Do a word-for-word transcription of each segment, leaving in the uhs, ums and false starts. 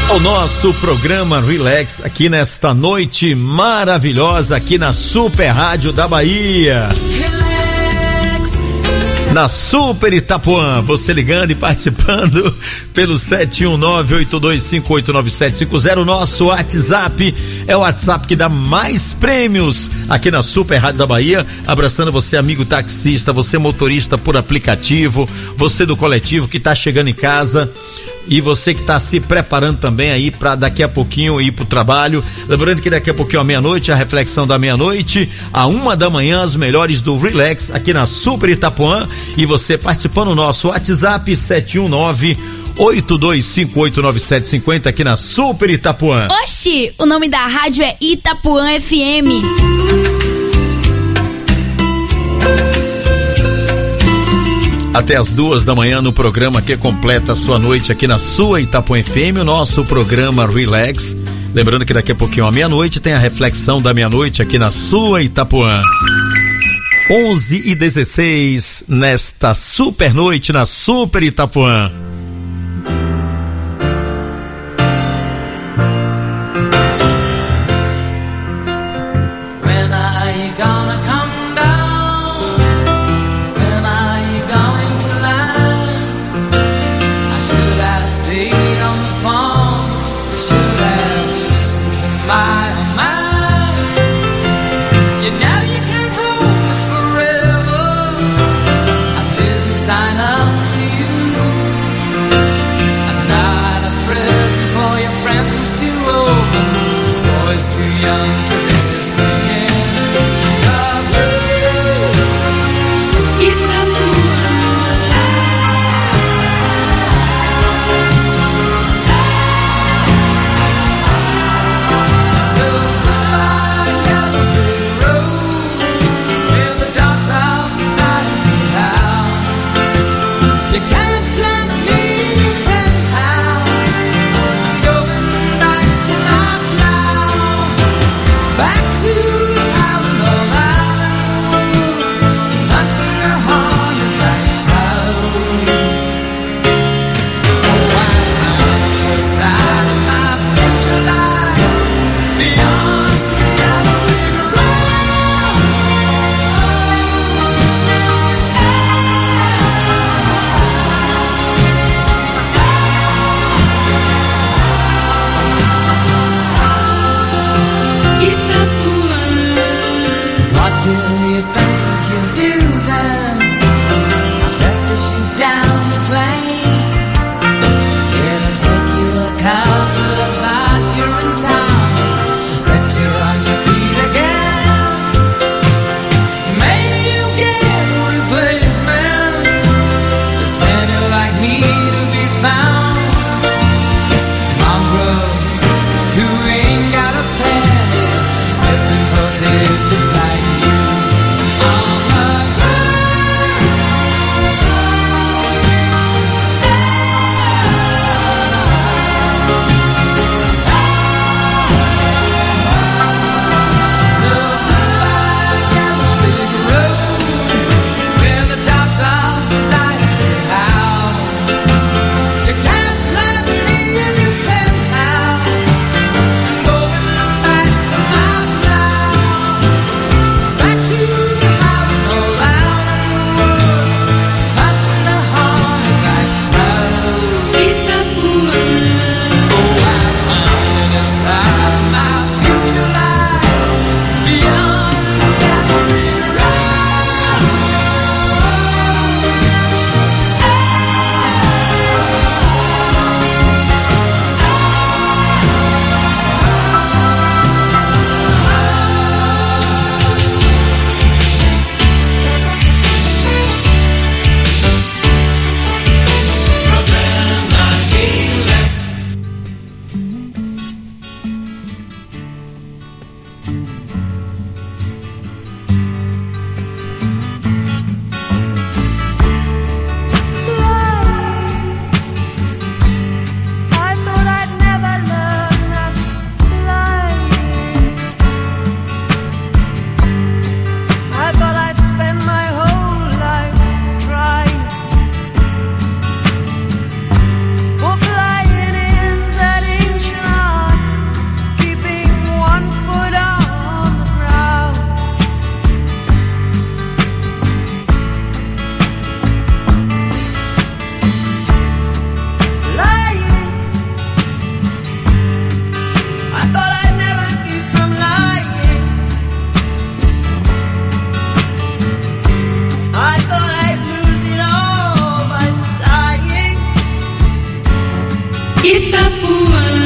O nosso programa Relax aqui nesta noite maravilhosa aqui na Super Rádio da Bahia. Relax. Na Super Itapuã, você ligando e participando pelo sete um nove, oito dois cinco oito nove sete cinco zero. Nosso WhatsApp é o WhatsApp que dá mais prêmios aqui na Super Rádio da Bahia. Abraçando você, amigo taxista, você motorista por aplicativo, você do coletivo que tá chegando em casa. E você que está se preparando também aí para daqui a pouquinho ir pro trabalho. Lembrando que daqui a pouquinho à meia-noite, a reflexão da meia-noite, à uma da manhã, as melhores do Relax aqui na Super Itapuã. E você participando no nosso WhatsApp sete um nove, oito dois cinco oito nove sete cinco zero aqui na Super Itapuã. Oxi, o nome da rádio é Itapuã F M. Até as duas da manhã no programa que completa a sua noite aqui na sua Itapuã F M, o nosso programa Relax. Lembrando que daqui a pouquinho à meia-noite tem a reflexão da meia-noite aqui na sua Itapuã. onze e dezesseis nesta super noite na Super Itapuã. Sign up for you. Itapuã.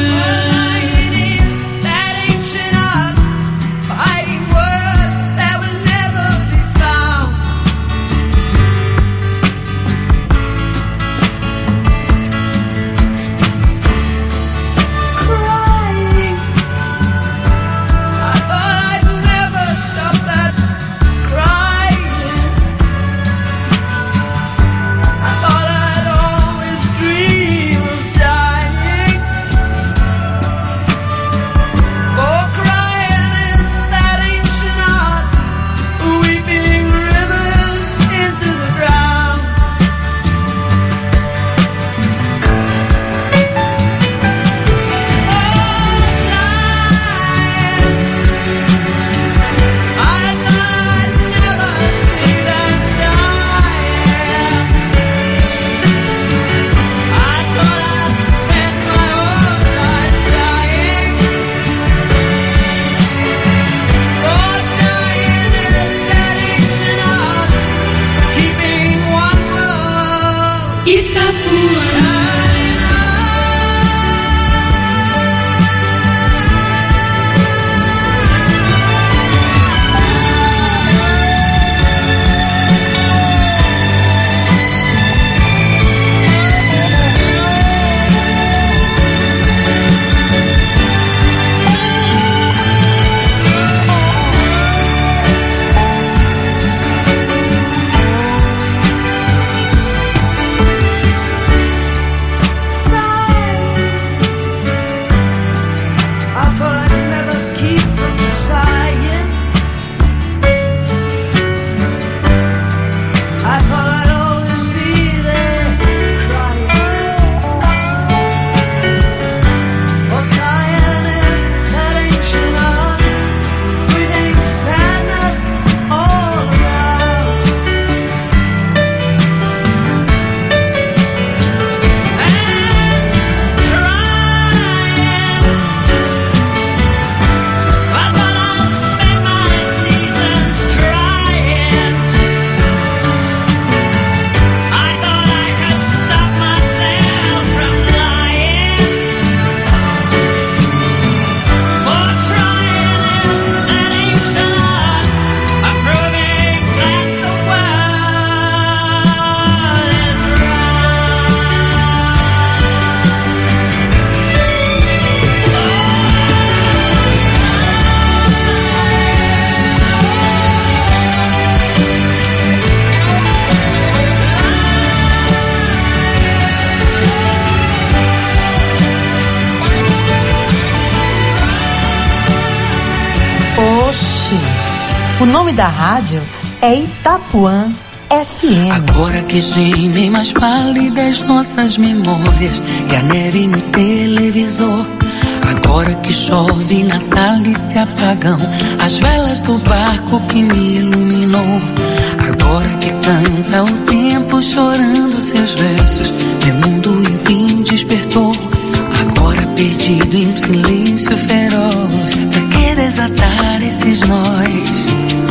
O nome da rádio é Itapuã F M. Agora que gemem mais pálidas nossas memórias e a neve no televisor. Agora que chove na sala e se apagam as velas do barco que me iluminou. Agora que canta o tempo chorando seus versos, meu mundo enfim despertou. Agora perdido em silêncio feroz, pra que desatar esses nós?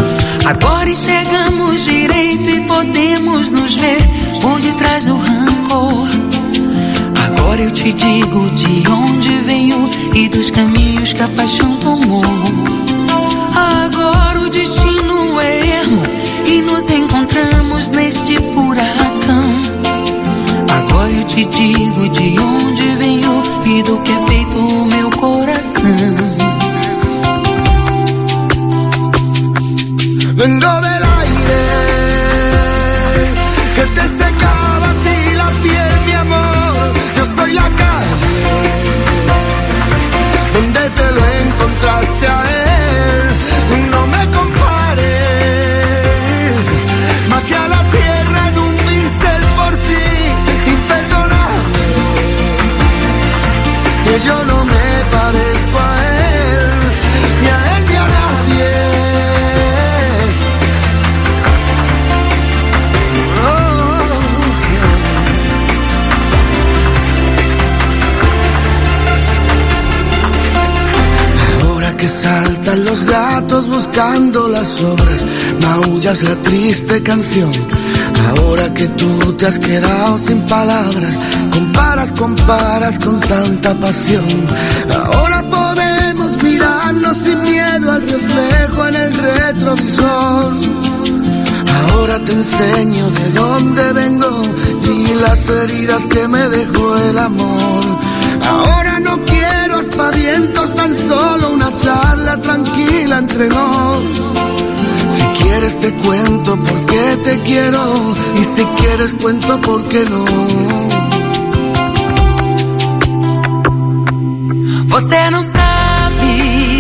Agora enxergamos direito e podemos nos ver por detrás do rancor. Agora eu te digo de onde venho e dos caminhos que a paixão tomou. Agora o destino é ermo e nos encontramos neste furacão. Agora eu te digo de onde venho e do que é feito o meu coração. Vengo del aire que te secaba a ti la piel, mi amor. Yo soy la calle donde te lo encontraste a él. No me compares, magia a la tierra en un pincel por ti, imperdonable. Que yo no me parezco a él, ni a él ni a nadie. Que saltan los gatos buscando las sobras, maullas la triste canción. Ahora que tú te has quedado sin palabras, comparas comparas con tanta pasión. Ahora podemos mirarnos sin miedo al reflejo en el retrovisor. Ahora te enseño de dónde vengo y las heridas que me dejó el amor. Ahora no quiero aspavientos, tan solo una charla tranquila entre nos. Si quieres te cuento por qué te quiero, y si quieres cuento por qué no. Você não sabe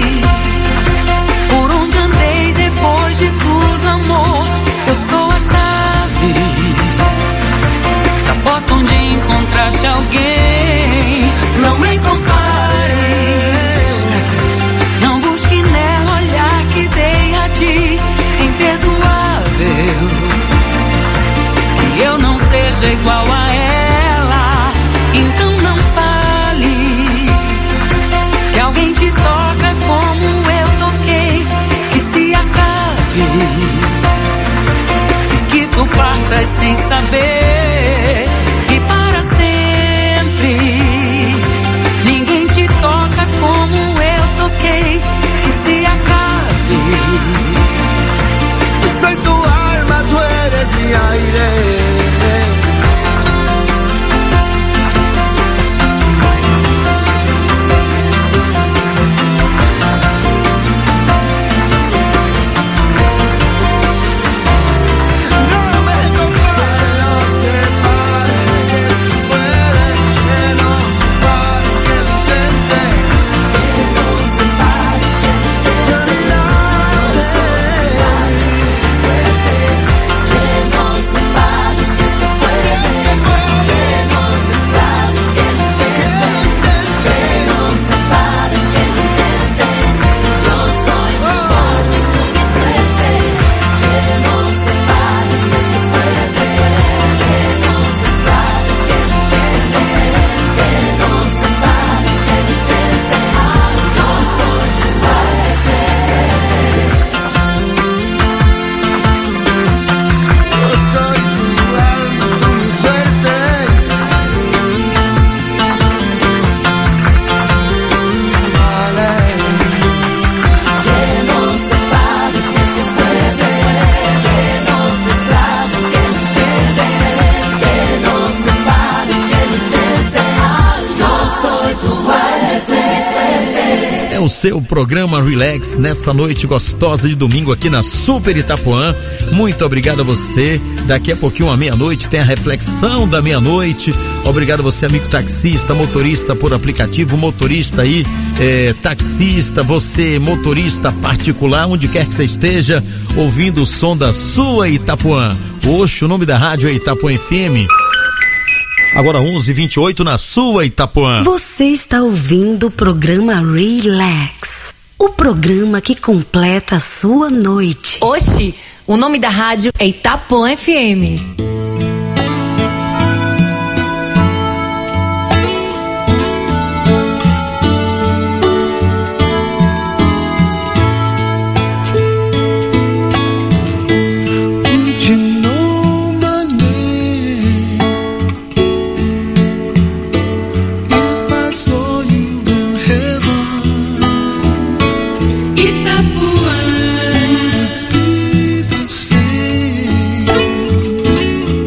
por onde andei depois de tudo, amor. Eu sou a chave da porta onde encontraste alguém. Não me compares, não busque nela olhar que dei a ti, imperdoável. Que eu não seja igual a ela, então não fale que alguém te toca como eu toquei, que se acabe e que tu partas sem saber que para sempre ninguém te toca como eu toquei, que se acabe. Soy tu alma, tú eres mi aire. O seu programa Relax nessa noite gostosa de domingo aqui na Super Itapuã. Muito obrigado a você. Daqui a pouquinho à meia-noite tem a reflexão da meia-noite. Obrigado a você, amigo taxista, motorista por aplicativo, motorista aí, é, taxista, você motorista particular, onde quer que você esteja, ouvindo o som da sua Itapuã. Oxe, o nome da rádio é Itapuã F M. Agora onze e vinte e oito na sua Itapuã. Você está ouvindo o programa Relax, o programa que completa a sua noite. Oxi, o nome da rádio é Itapuã F M. Itapuã.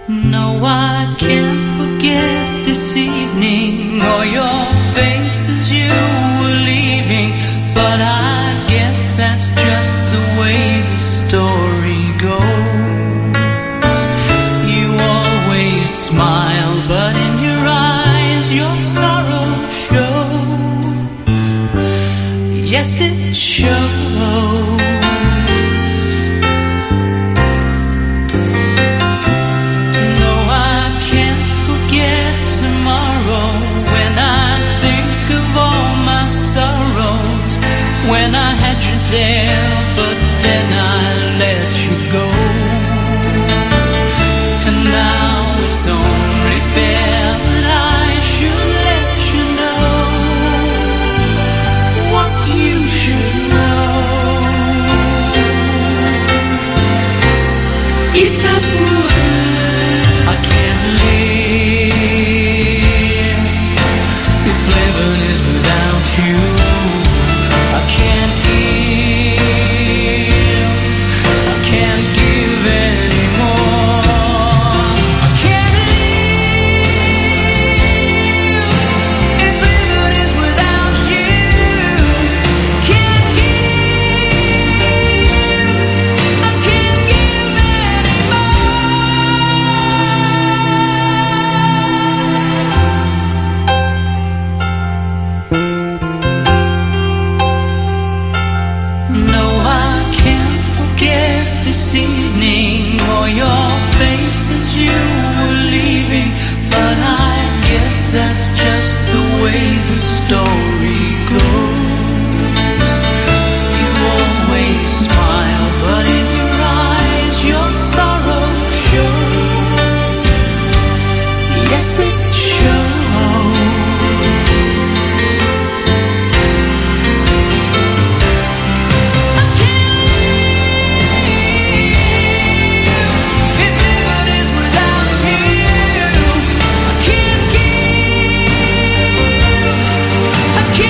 No, I can't forget this evening or your face as you were leaving, but I guess that's just the way the story goes. You always smile, but in your eyes your sorrow shows. Yes, it shows. When I had you there, but then I let you go. And now it's only fair that I should let you know what you should know. Itapua, I can't live if living is without you. I can't give, I can't give anymore. I can't live if living is without you. Can't give, I can't give evening or your face as you were leaving, but I guess that's just the way the story goes. You always smile, but in your eyes your sorrow shows. Yes, it shows. I can't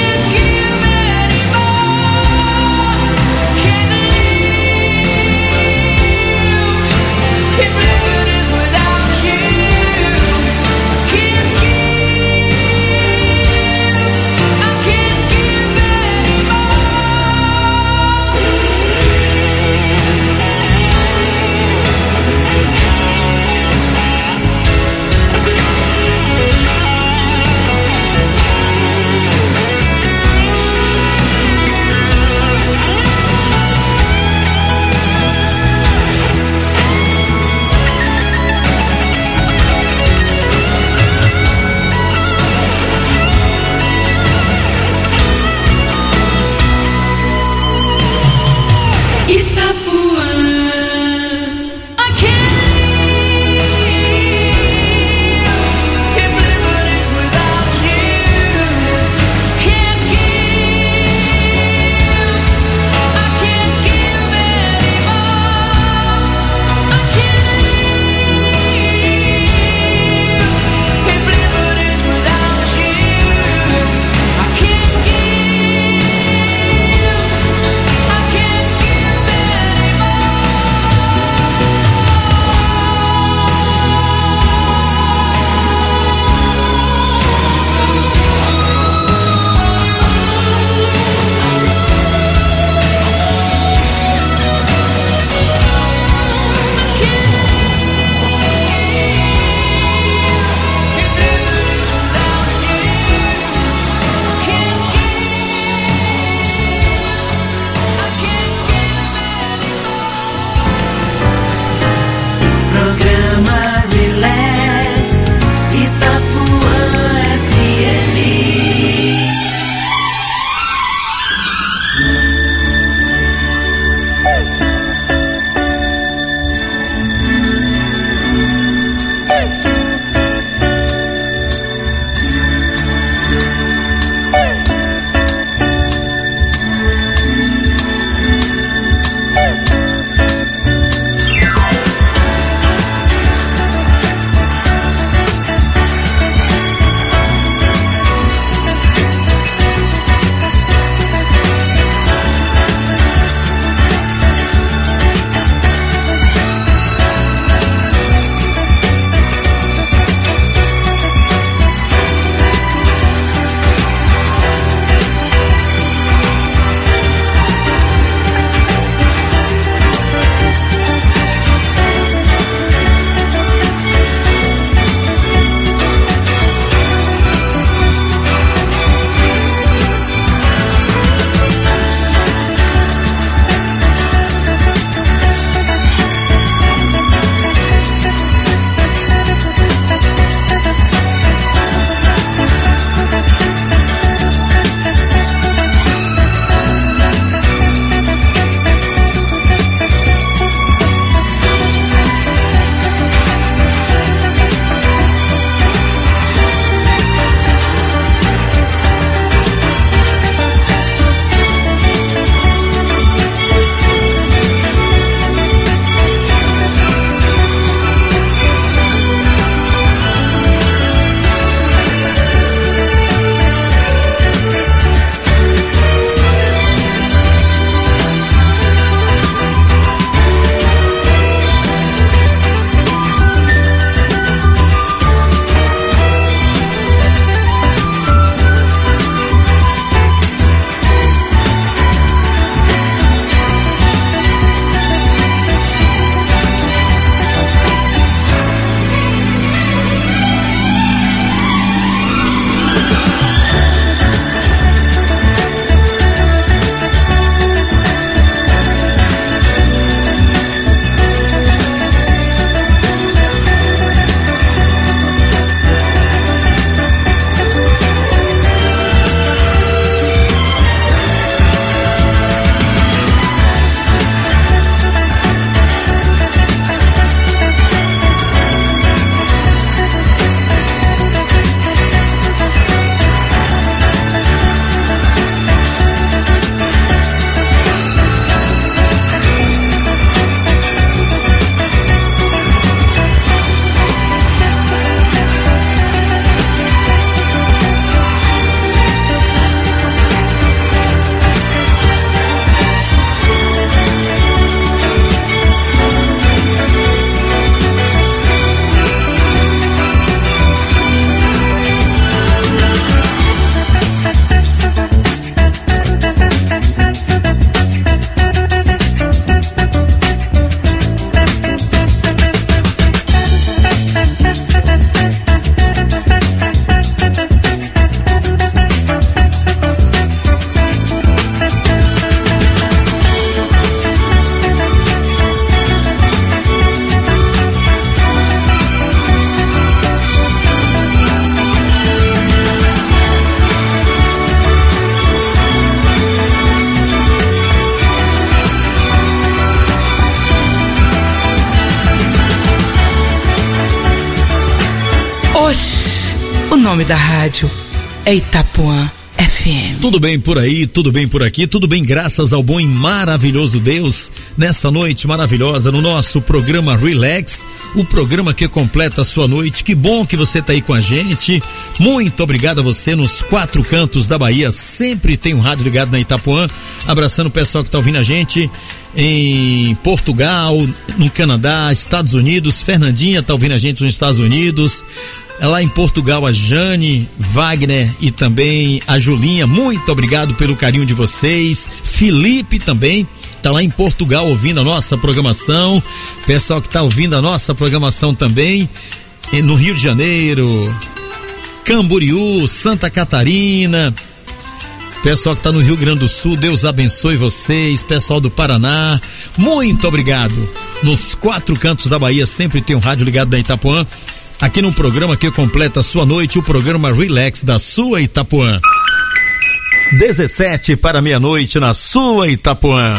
nome da rádio é Itapuã F M. Tudo bem por aí, tudo bem por aqui, tudo bem graças ao bom e maravilhoso Deus, nessa noite maravilhosa no nosso programa Relax, o programa que completa a sua noite. Que bom que você tá aí com a gente, muito obrigado a você nos quatro cantos da Bahia, sempre tem um rádio ligado na Itapuã, abraçando o pessoal que tá ouvindo a gente em Portugal, no Canadá, Estados Unidos. Fernandinha tá ouvindo a gente nos Estados Unidos. Lá em Portugal, a Jane, Wagner e também a Julinha, muito obrigado pelo carinho de vocês. Felipe também tá lá em Portugal ouvindo a nossa programação. Pessoal que tá ouvindo a nossa programação também no Rio de Janeiro, Camboriú, Santa Catarina. Pessoal que tá no Rio Grande do Sul, Deus abençoe vocês. Pessoal do Paraná, muito obrigado. Nos quatro cantos da Bahia sempre tem um rádio ligado da Itapuã. Aqui no programa que completa a sua noite, o programa Relax da sua Itapuã. dezessete para meia-noite na sua Itapuã.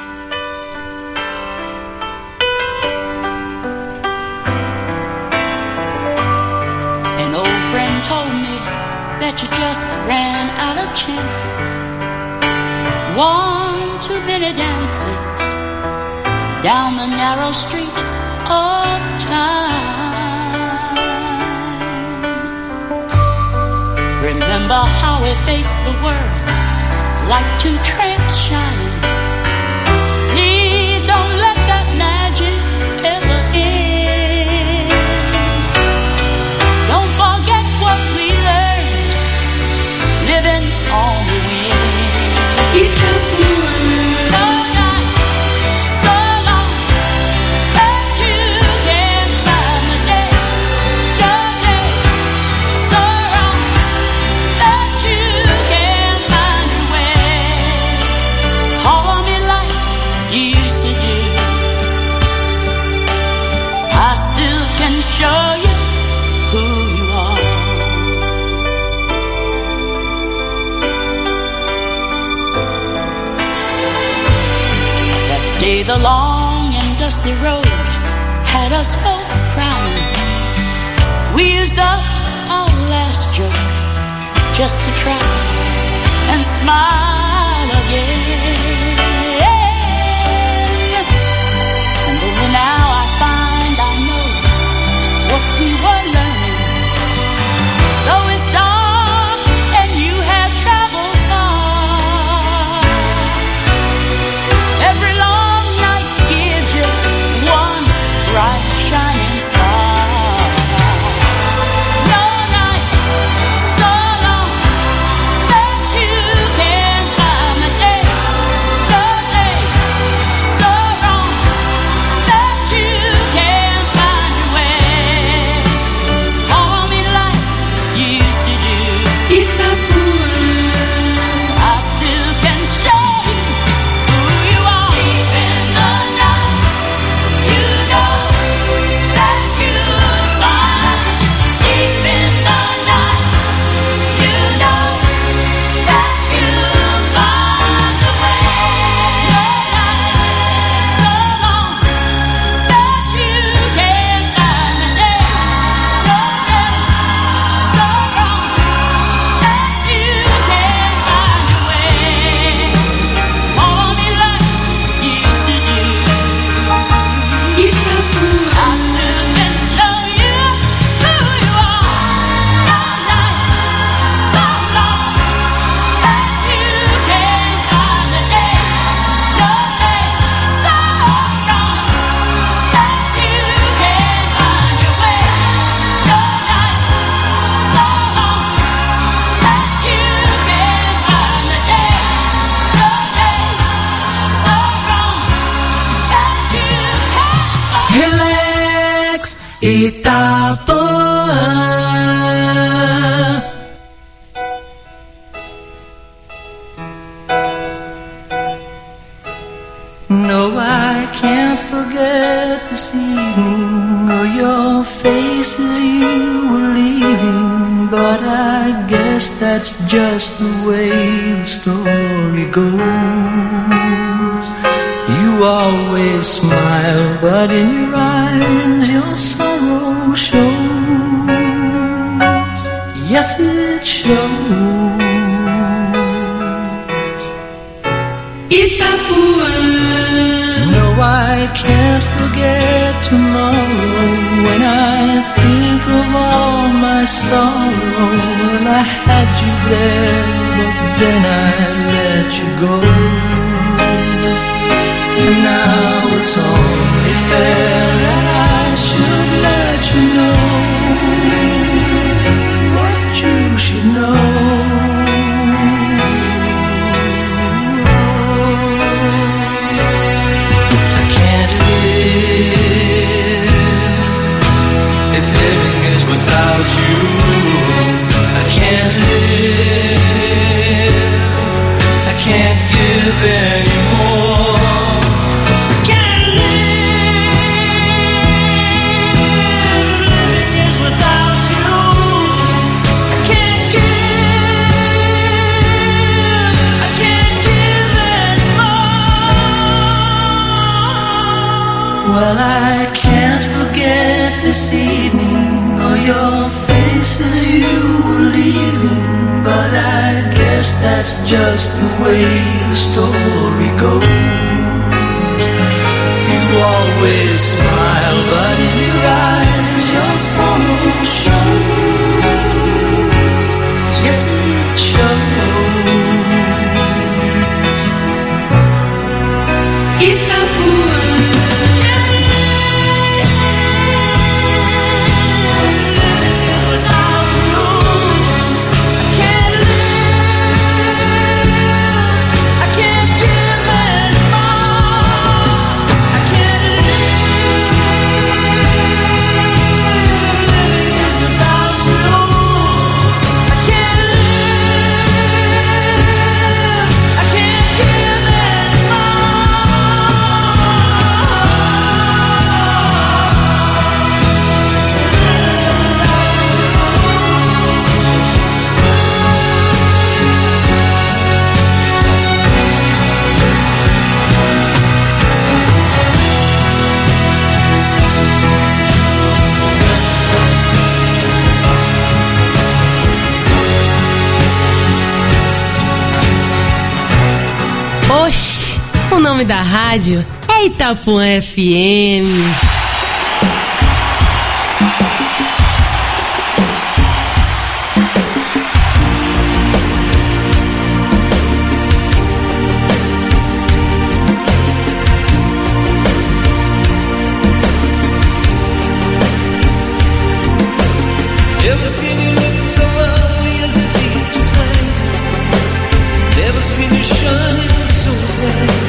An old friend told me that you just ran out of chances. One too many dances down the narrow street of time. Remember how we faced the world like two tramps shining. Please don't let that magic ever end. Don't forget what we learned living on the wind. Itapuã. Show you who you are. That day the long and dusty road had us both crying. We used up our last joke just to try and smile again. And only now I find I know what we were learning. Though it's dark and you have traveled far, every long night gives you one bright shining star. No night so long that you can't find the day. No day so wrong that you can't find your way. Itapuã. No, I can't forget this evening or your face as you were leaving, but I guess that's just the way the story goes. You always smile, but in your eyes your sorrow shows. yes it shows. Itapuã. No, I can't forget tomorrow when I think of all my sorrow. Well, I had you there, but then I let you go. And now it's only fair that I should let you know what you should know. I can't live if living is without you. I can't live, I can't give anymore. Well, I can't forget this evening or your face as you were leaving, but I guess that's just the way the story goes. You always smile, but in your eyes your sorrow shows. Yes, it shows. Itapuã. O nome da rádio é Itapuã F M. Never seen you looking so lovely as you did tonight. Never seen you shine so bright.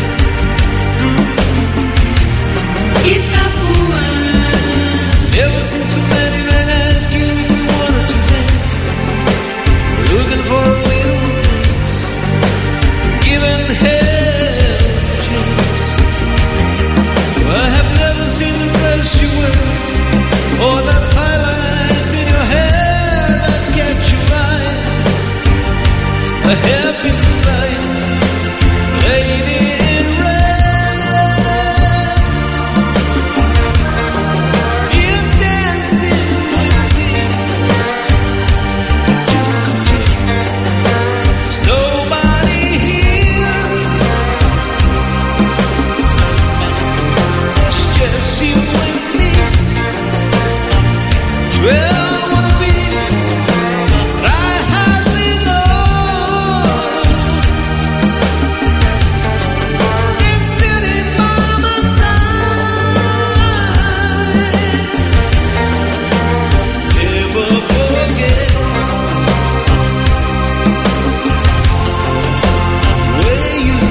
Itapuã. Never seen so many men ask you if you wanted to dance. Looking for a way to dance. Giving hell a chance. I have never seen the dress you wear, or that highlights in your hair that catch your eyes. A happy night, lady in red is dancing with me. There's nobody here. It's just you and me. Well, I wanna be, but I hardly know. It's beauty by my side. Never forget where you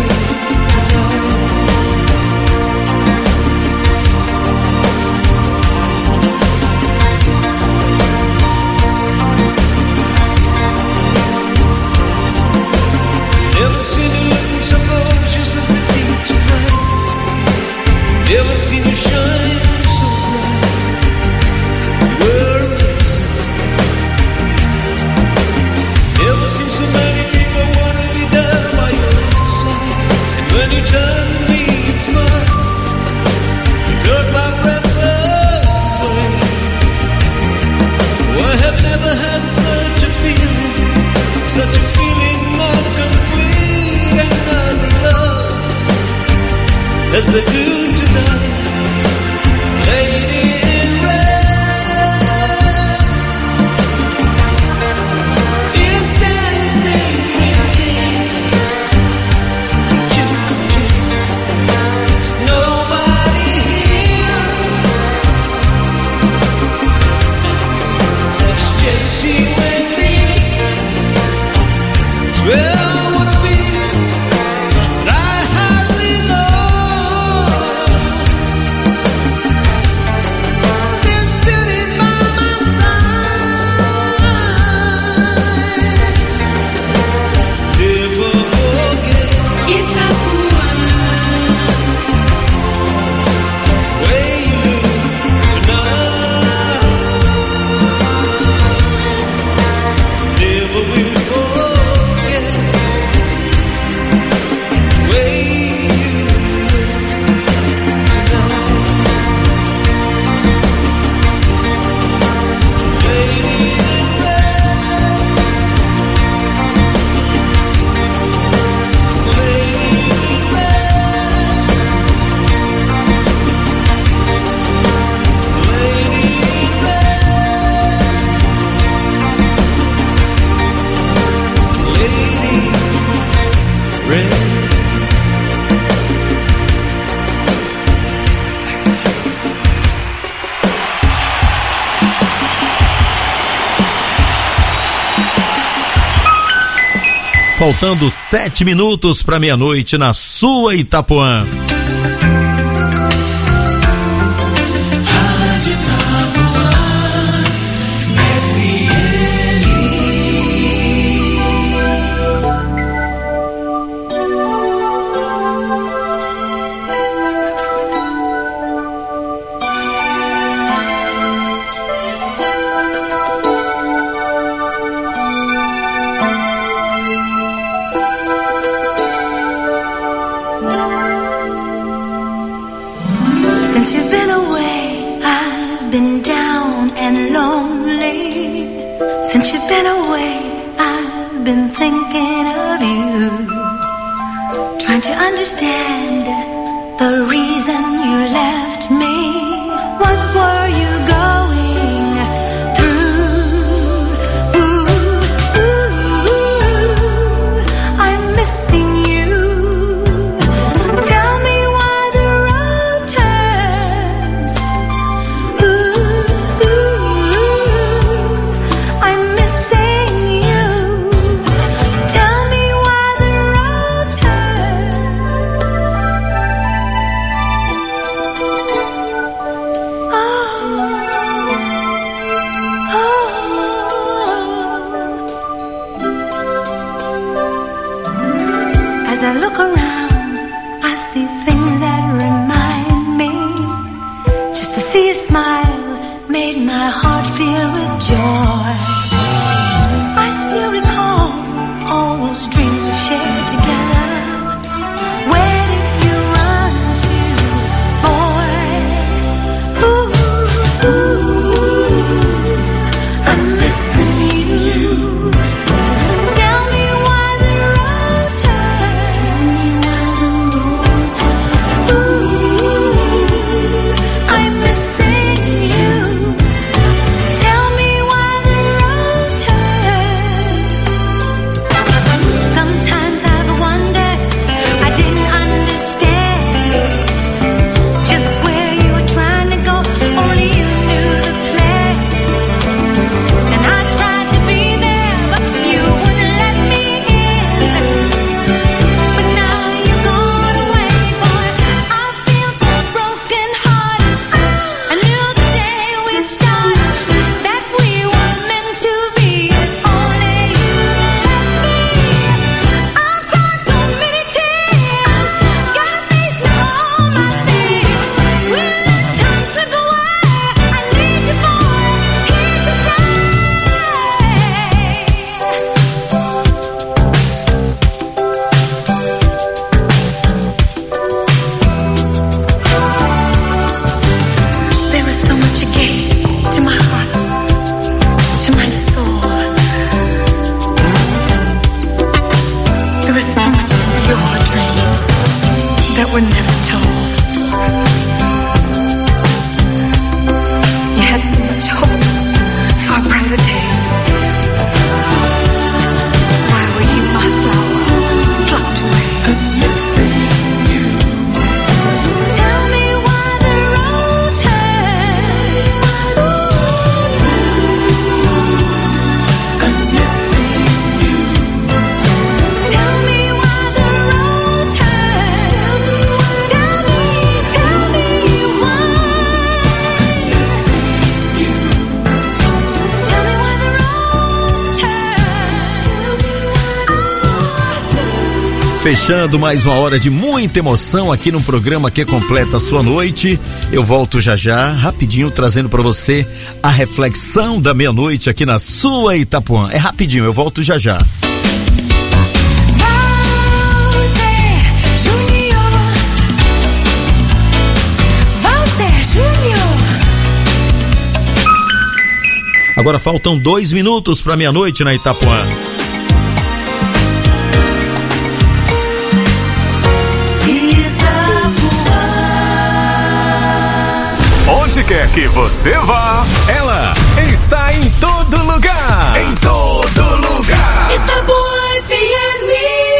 never seen you looking so gorgeous as you did tonight. Never seen you shine so bright. You were amazing. Never seen so many people want to be there by your side. And when you turned to me and smiled, you took my breath away. Oh, I have never had such a feeling. Faltando sete minutos para meia-noite na sua Itapuã. Tell me why the road Fechando mais uma hora de muita emoção aqui no programa que completa a sua noite. Eu volto já já, rapidinho, trazendo para você a reflexão da meia-noite aqui na sua Itapuã. É rapidinho, eu volto já já. Agora faltam dois minutos para meia-noite na Itapuã. Onde quer que você vá, ela está em todo lugar. Em todo lugar. Itapuã F M.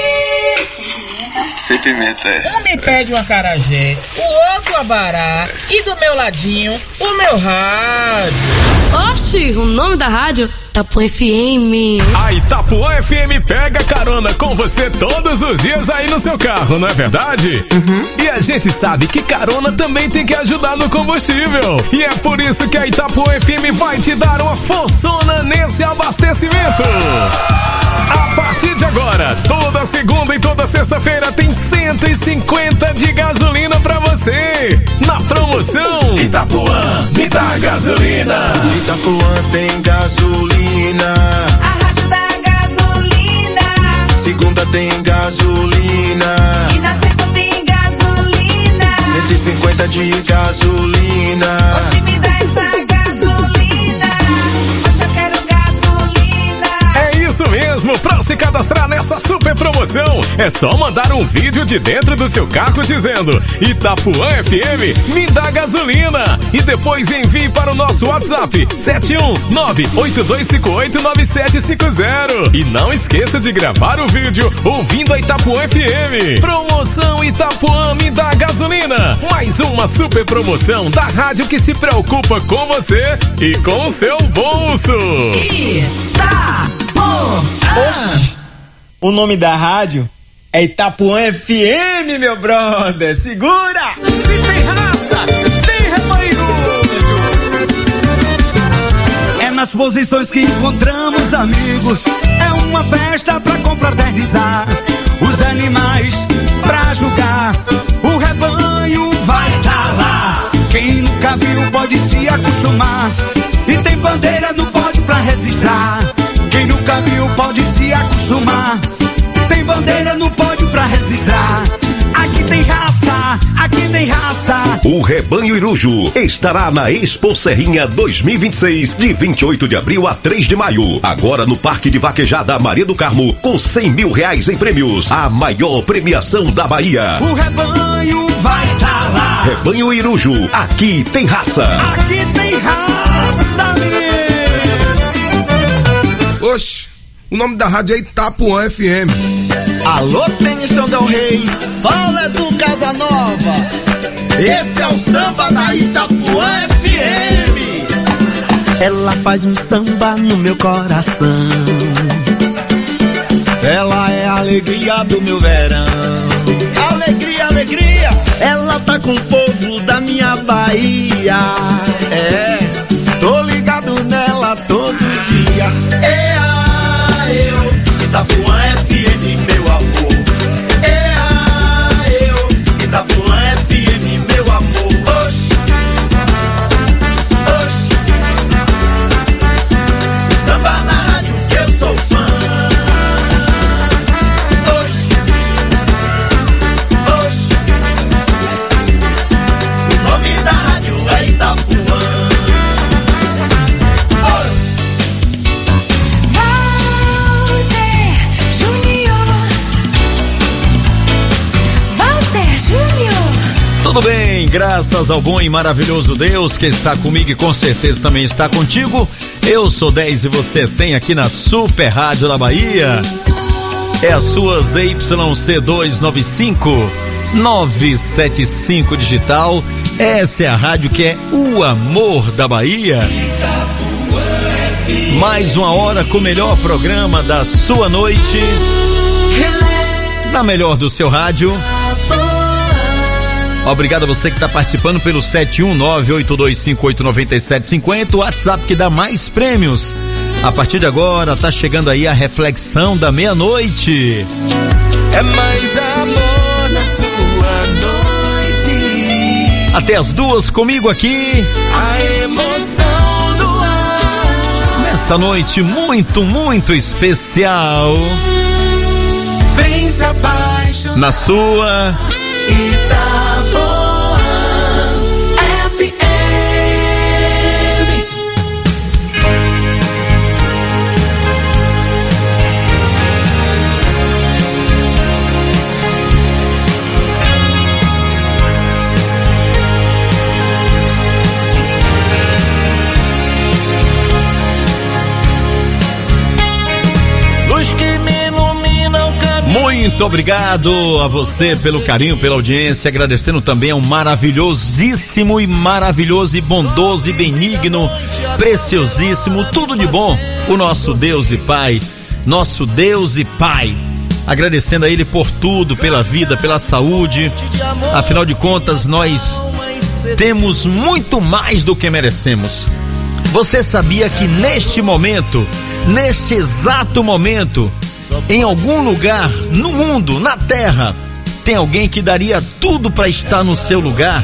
Sem pimenta, é. Um me pede um acarajé, o outro abará e do meu ladinho o meu rádio. Oxi, o nome da rádio? Itapuã F M. A Itapuã F M pega carona com você todos os dias aí no seu carro, não é verdade? Uhum. E a gente sabe que carona também tem que ajudar no combustível. E é por isso que a Itapuã F M vai te dar uma forçona nesse abastecimento. A partir de agora, toda segunda e toda sexta-feira tem cento e cinquenta de gasolina pra você. Na promoção Itapuã, me dá gasolina. Itapuã tem gasolina. A rádio da gasolina. Segunda tem gasolina. E na sexta tem gasolina. cento e cinquenta de gasolina. Oxe, me dá essa gasolina. Oxe, eu quero gasolina. É isso mesmo, pra se cadastrar nessa super promoção, é só mandar um vídeo de dentro do seu carro dizendo Itapuã F M, me dá gasolina. E depois envie para o nosso WhatsApp sete um nove oito dois cinco oito nove sete cinco zero. E não esqueça de gravar o vídeo ouvindo a Itapuã F M. Promoção Itapuã, me dá gasolina. Mais uma super promoção da rádio que se preocupa com você e com o seu bolso. Itapuã. Oxi, o nome da rádio é Itapuã F M, meu brother. Segura! Se tem raça, tem rebanho. É nas posições que encontramos amigos. É uma festa pra confraternizar. Os animais pra julgar. O rebanho vai tá lá. Quem nunca viu pode se acostumar. E tem bandeira no pódio pra registrar. Quem nunca viu pode se acostumar. Tem bandeira no pódio pra registrar. Aqui tem raça, aqui tem raça. O Rebanho Iruju estará na Expo Serrinha dois mil e vinte e seis, de vinte e oito de abril a três de maio. Agora no Parque de Vaquejada Maria do Carmo, com cem mil reais em prêmios. A maior premiação da Bahia. O rebanho vai tá lá. Rebanho Iruju, aqui tem raça. Aqui tem raça, menino. Oxe, o nome da rádio é Itapuã F M. Alô, Tennyson Del Rey, fala do Casa Nova. Esse é o samba da Itapuã F M. Ela faz um samba no meu coração. Ela é a alegria do meu verão. Alegria, alegria. Ela tá com o povo da minha Bahia. É, tô ligado nela todo dia. É a eu, Itapuã F M, meu amor. É a eu, Itapuã F M, meu amor. Oxi, oxi. Samba na rádio que eu sou fã. Oxi, oxi. O nome da rádio é Itapuã. Tudo bem, graças ao bom e maravilhoso Deus que está comigo e com certeza também está contigo. Eu sou dez e você é cem aqui na Super Rádio da Bahia. É a sua Z Y C duzentos e noventa e cinco, novecentos e setenta e cinco digital. Essa é a rádio que é o amor da Bahia. Mais uma hora com o melhor programa da sua noite, na melhor do seu rádio. Obrigado a você que está participando pelo sete um nove oito dois cinco oito nove sete cinco zero, o WhatsApp que dá mais prêmios. A partir de agora tá chegando aí a reflexão da meia-noite. É mais amor na sua noite. Até as duas comigo aqui. A emoção no ar. Nessa noite muito, muito especial. Vem se apaixonar. Na sua Itapuã F M. Luz que me ilumina o caminho. Muito obrigado a você pelo carinho, pela audiência, agradecendo também ao maravilhosíssimo e maravilhoso e bondoso e benigno, preciosíssimo, tudo de bom, o nosso Deus e Pai, nosso Deus e Pai, agradecendo a Ele por tudo, pela vida, pela saúde, afinal de contas nós temos muito mais do que merecemos. Você sabia que neste momento, neste exato momento, em algum lugar no mundo, na terra, tem alguém que daria tudo para estar no seu lugar?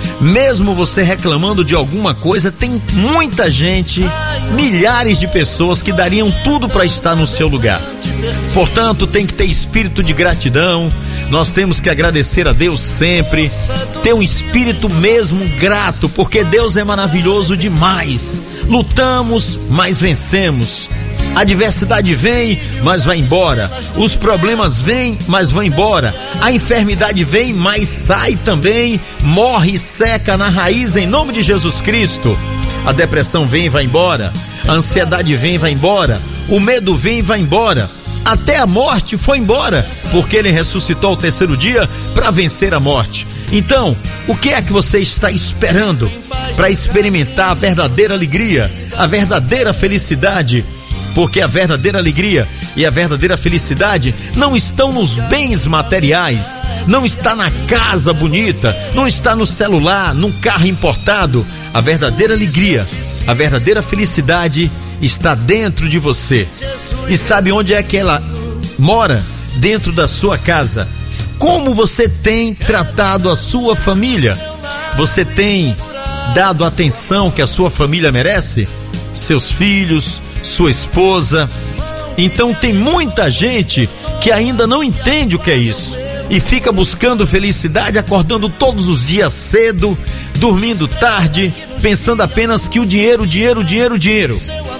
Mesmo você reclamando de alguma coisa, tem muita gente, milhares de pessoas que dariam tudo para estar no seu lugar. Portanto, tem que ter espírito de gratidão. Nós temos que agradecer a Deus sempre, ter um espírito mesmo grato, porque Deus é maravilhoso demais. Lutamos, mas vencemos. A adversidade vem, mas vai embora. Os problemas vêm, mas vão embora. A enfermidade vem, mas sai também. Morre e seca na raiz em nome de Jesus Cristo. A depressão vem e vai embora. A ansiedade vem e vai embora. O medo vem e vai embora. Até a morte foi embora, porque Ele ressuscitou ao terceiro dia para vencer a morte. Então, o que é que você está esperando para experimentar a verdadeira alegria, a verdadeira felicidade? Porque a verdadeira alegria e a verdadeira felicidade não estão nos bens materiais, não está na casa bonita, não está no celular, num carro importado. A verdadeira alegria, a verdadeira felicidade está dentro de você. E sabe onde é que ela mora? Dentro da sua casa. Como você tem tratado a sua família? Você tem dado a atenção que a sua família merece? Seus filhos, sua esposa. Então tem muita gente que ainda não entende o que é isso e fica buscando felicidade, acordando todos os dias cedo, dormindo tarde, pensando apenas que o dinheiro, dinheiro, dinheiro, dinheiro.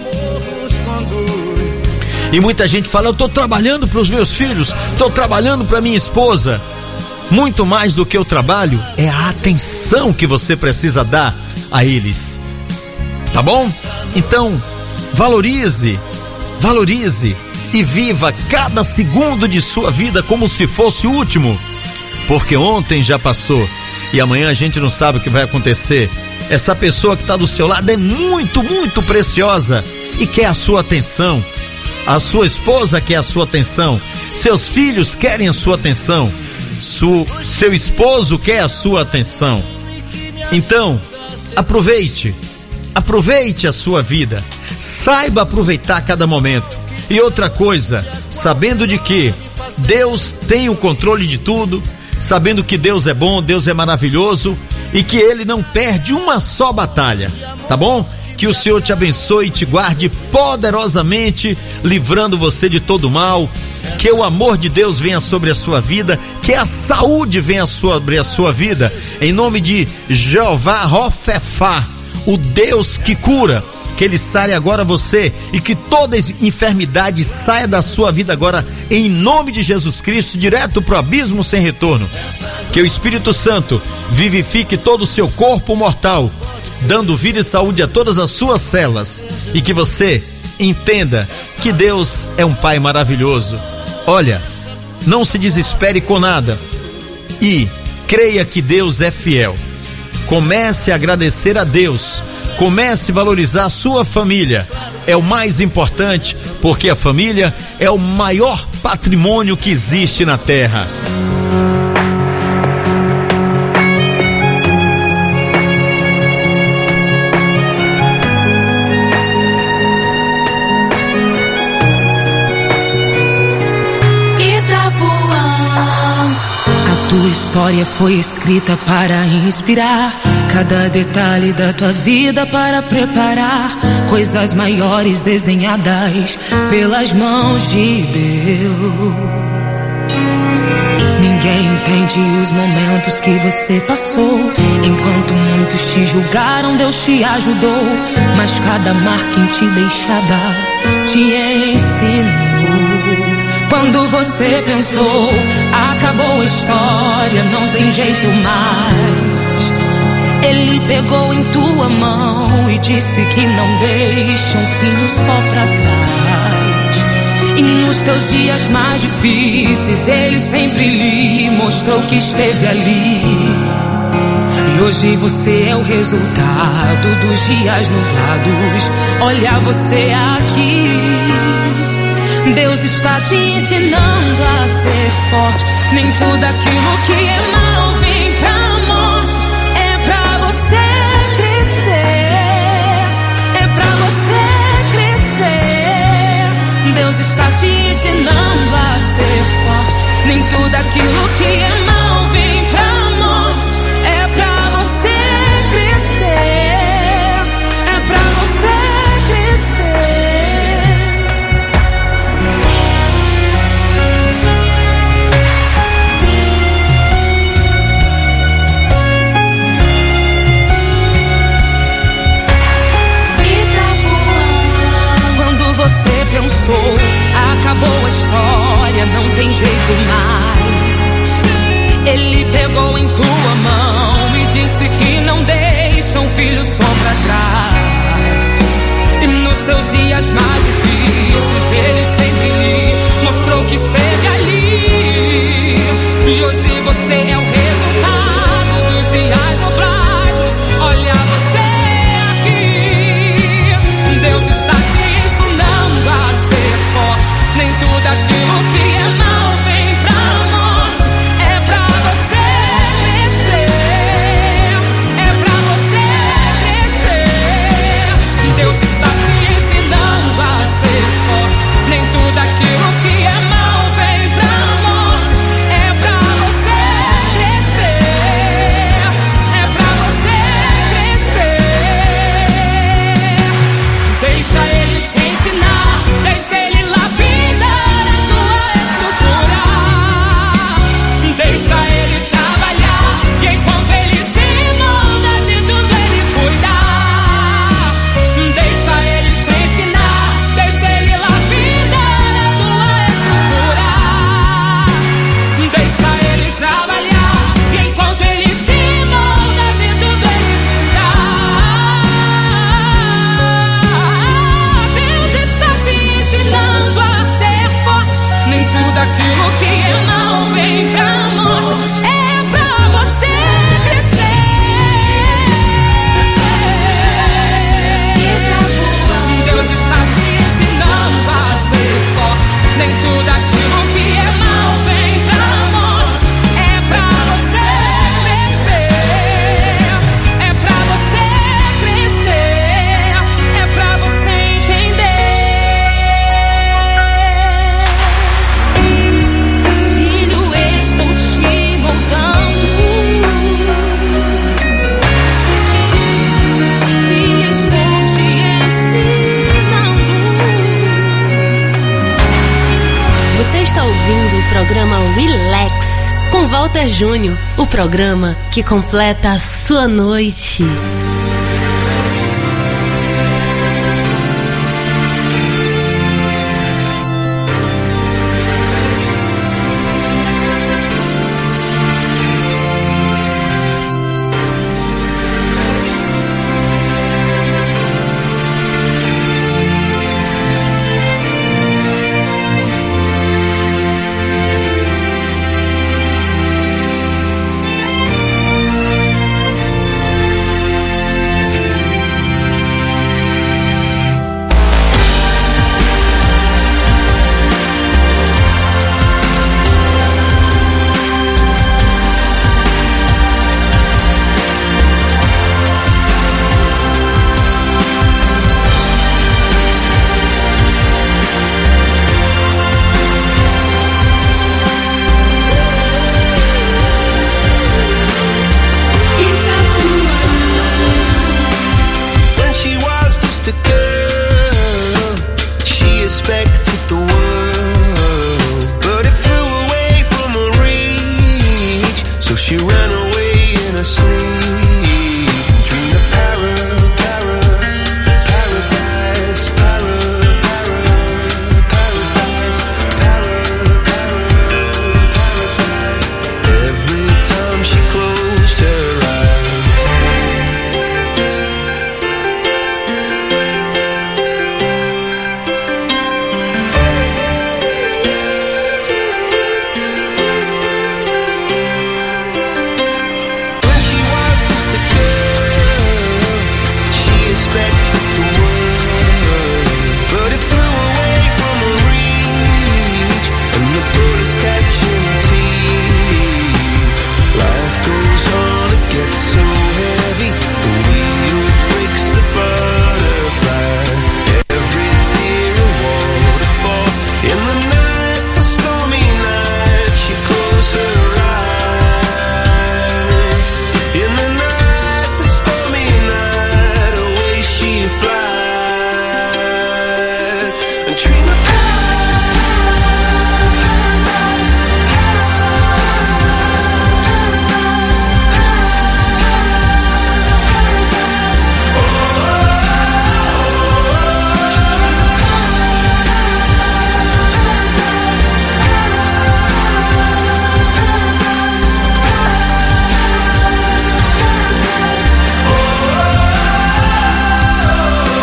E muita gente fala: eu tô trabalhando para os meus filhos, tô trabalhando para minha esposa. Muito mais do que o trabalho é a atenção que você precisa dar a eles. Tá bom? Então, valorize, valorize e viva cada segundo de sua vida como se fosse o último, porque ontem já passou e amanhã a gente não sabe o que vai acontecer. Essa pessoa que está do seu lado é muito, muito preciosa e quer a sua atenção. A sua esposa quer a sua atenção, seus filhos querem a sua atenção, Su, seu esposo quer a sua atenção. Então, aproveite, aproveite a sua vida. Saiba aproveitar cada momento. E outra coisa, sabendo de que Deus tem o controle de tudo, sabendo que Deus é bom, Deus é maravilhoso e que Ele não perde uma só batalha, tá bom? Que o Senhor te abençoe e te guarde poderosamente, livrando você de todo mal. Que o amor de Deus venha sobre a sua vida, que a saúde venha sobre a sua vida, em nome de Jeová Rofefá, o Deus que cura. Que Ele sare agora você e que toda enfermidade saia da sua vida agora, em nome de Jesus Cristo, direto pro abismo sem retorno. Que o Espírito Santo vivifique todo o seu corpo mortal, dando vida e saúde a todas as suas células, e que você entenda que Deus é um Pai maravilhoso. Olha, não se desespere com nada e creia que Deus é fiel. Comece a agradecer a Deus, comece a valorizar a sua família, é o mais importante, porque a família é o maior patrimônio que existe na terra. Itapuã. tua história foi escrita para inspirar, cada detalhe da tua vida para preparar coisas maiores desenhadas pelas mãos de Deus. Ninguém entende os momentos que você passou. Enquanto muitos te julgaram, Deus te ajudou. Mas cada marca em ti deixada te ensinou. Quando você pensou, acabou a história, não tem jeito mais, Ele pegou em tua mão e disse que não deixa um filho só pra trás. E nos teus dias mais difíceis Ele sempre lhe mostrou que esteve ali. E hoje você é o resultado dos dias nublados. Olha você aqui, Deus está te ensinando a ser forte. Nem tudo aquilo que é mal vem pra morte. É pra você crescer, é pra você crescer. Deus está te ensinando a ser forte. Nem tudo aquilo que é mal vem pra morte. É pra você crescer, é pra você crescer. Você pensou, acabou a história, não tem jeito mais. Ele pegou em tua mão e disse que não deixa um filho só pra trás. E nos teus dias mais difíceis Ele sempre lhe mostrou que esteve ali. E hoje você é o resultado dos dias nublados. Olha você aqui, Deus está te a ser forte. Nem tudo aquilo que é mal vem pra morte. É pra você crescer, é pra você crescer. Deus está te ensinando a ser forte. Nem tudo aquilo que é mal vem pra morte. É pra você crescer, é pra você crescer. Deixa Ele te ensinar, deixa Ele lapidar a tua estrutura. Deixa Ele trabalhar, e enquanto Ele te molda, de tudo Ele cuida. Deixa Ele te ensinar, deixa Ele lapidar a tua estrutura. Deixa Ele trabalhar, e enquanto Ele te molda, de tudo Ele cuida. Deus está te ensinando a ser forte. Nem tudo aquilo que é mal vem pra morte. É pra você crescer. Deus está te ensinando a ser forte. Nem tudo aquilo que é mal vem pra morte. É pra você crescer, é pra você crescer, é pra você entender. Filho, estou te moldando e estou te ensinando. Você está ouvindo o programa Relax com Walter Júnior, o programa que completa a sua noite.